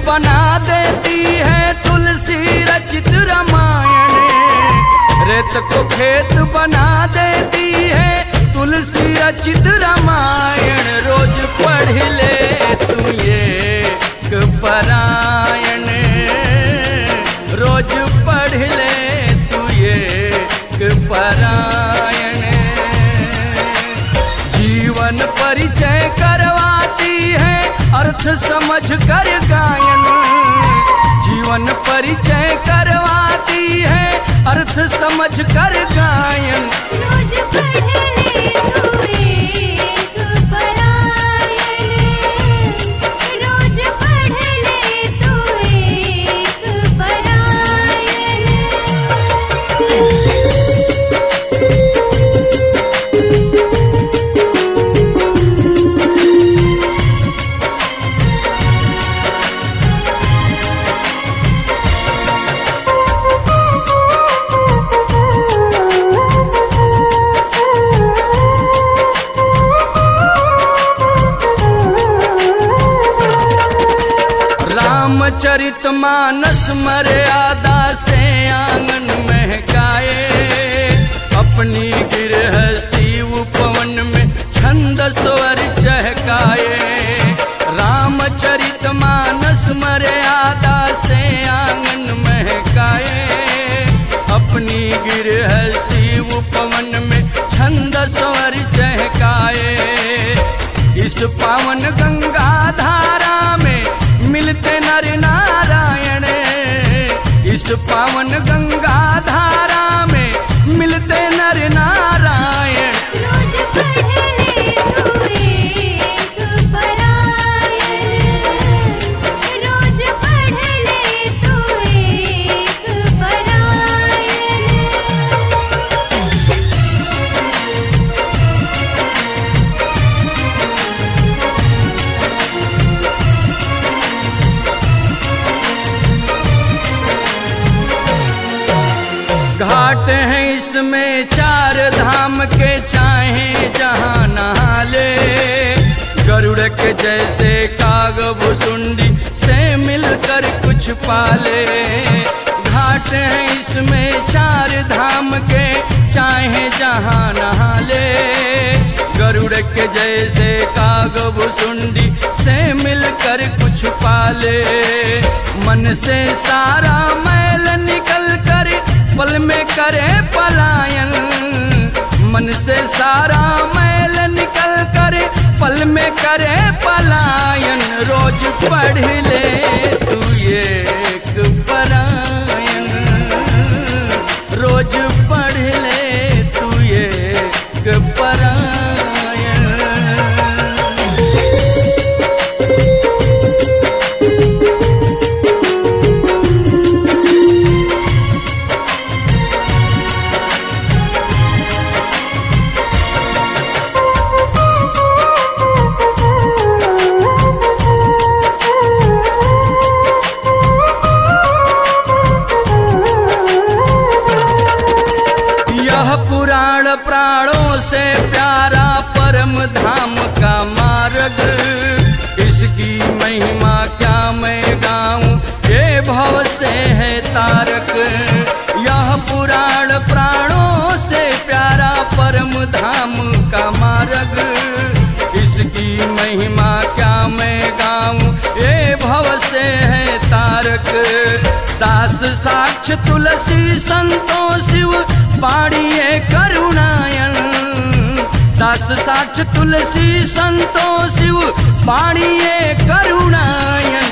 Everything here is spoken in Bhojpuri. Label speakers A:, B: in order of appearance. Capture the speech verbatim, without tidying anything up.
A: बना देती है तुलसी रचित रामायण। रेत को खेत बना देती है तुलसी रचित रामायण। रोज पढ़ ले तू एक परायण, रोज पढ़ ले तू एक परायण। जीवन परिचय करवाती है अर्थ समझ कर गायन। जीवन परिचय करवाती है अर्थ समझ कर गायन।
B: रोज पढ़ ले तू एक परायण, रोज पढ़ ले तू एक परायण।
A: रामचरितमानस मर्यादा से आंगन महकाए। अपनी गृहस्थी उपवन में छंद स्वर चहकाए। रामचरितमानस मर्यादा से आंगन महकाए। अपनी गृहस्थी उपवन में छंद स्वर चहकाए। इस पावन गंगा धारा में मिलते नर नारायण। इस पावन गंगा धारा में मिलते नर नारायण।
B: रोज पढ़ ले तू एक परायण, रोज पढ़ ले तू एक परायण।
A: घाट हैं इसमें चार धाम के, चाहे जहाँ नहा ले। गरुड़ के जैसे काग भुसुंडी से मिलकर कुछ पाले। घाट हैं इसमें चार धाम के, चाहे जहाँ नहा ले। गरुड़ के जैसे काग भुसुंडी से मिलकर कुछ पाले। मन से सारा मैल निकल कर पल में करे पलायन। मन से सारा मैल निकल कर पल में करे पलायन। रोज पढ़ ले तू एक परायण, रोज पढ़ ले तू एक परायण। पुराण प्राणों से प्यारा परम धाम का मार्ग। इसकी महिमा क्या मैं गाऊं, ये भव से है तारक। यह पुराण प्राणों से प्यारा परम धाम का मार्ग। इसकी महिमा क्या मैं गाऊं, ये भव से है तारक। दास साक्ष तुलसी संतों शिव पाड़िए करुणायन। दास साक्ष तुलसी संतों शिव पाड़िए करुणायन।